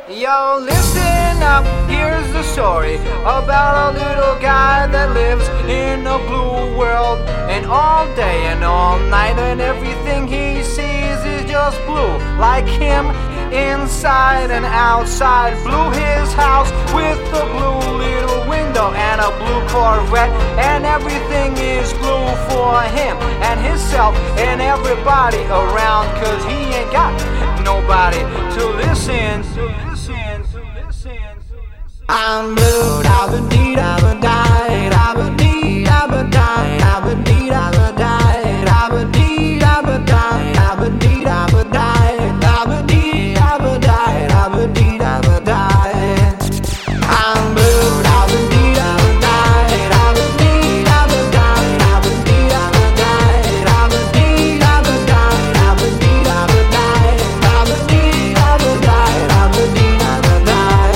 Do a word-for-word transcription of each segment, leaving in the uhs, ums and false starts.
Yo, listen up, here's the story about a little guy that lives in a blue world. And all day and all night and everything he sees is just blue. Like him, inside and outside. Blue his house with a blue little window and a blue Corvette. And everything is blue for him and himself and everybody around. Cause he ain't got nobody to listen to. I'm blue, da ba dee da ba die, da ba dee da ba die, da ba dee da ba die, da ba dee da ba die, da ba dee da ba die, da ba dee da ba die, da ba dee da ba die. I'm blue, da ba dee da ba die, da ba dee da ba die, da ba dee da ba die, da ba dee da ba die, da ba dee da ba die, da ba dee da ba die, da ba dee da ba die.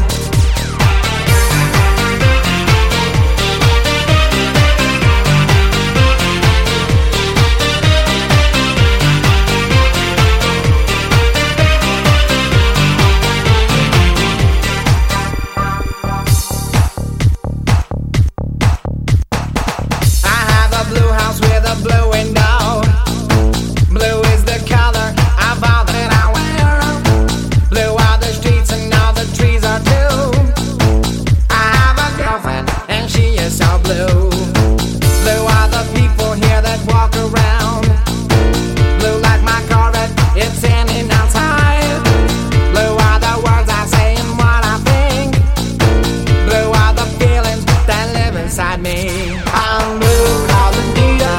Blue window, blue is the color of all that I wear. Blue are the streets and all the trees are too. I have a girlfriend and she is so blue. Blue are the people here that walk around. Blue like my Corvette, it's standing outside. Blue are the words I say and what I think. Blue are the feelings that live inside me. I'm blue, all the need of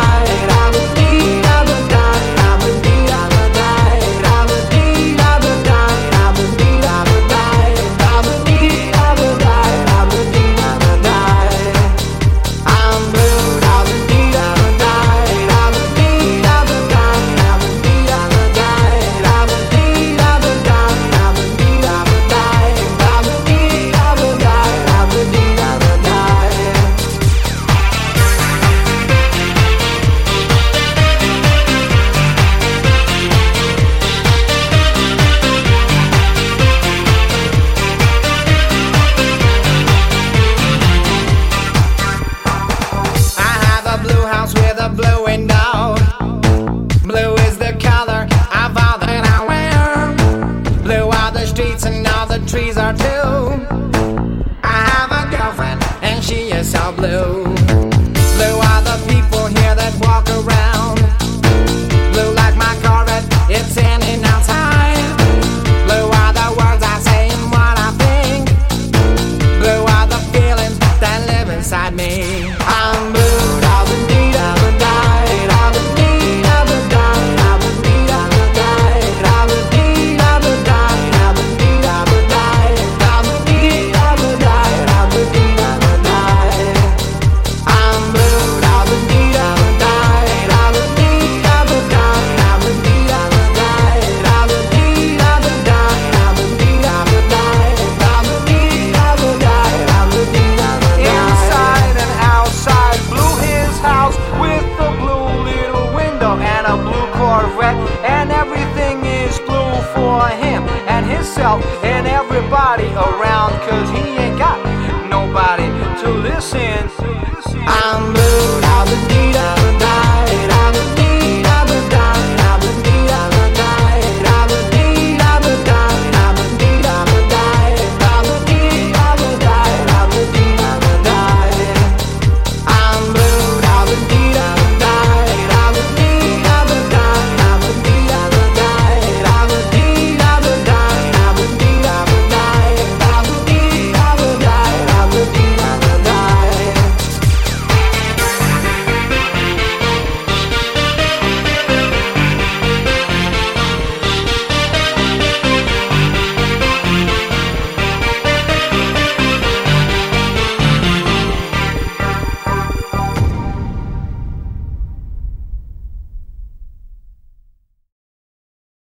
with a blue window. Blue is the color of all that I wear. Blue are the streets and all the trees are too. I have a girlfriend and she is so blue. Blue are the people here that walk around. Blue like my Corvette, it's standing outside. Blue are the words I say and what I think. Blue are the feelings that live inside me. I'm blue. And everything is blue for him and himself and everybody around.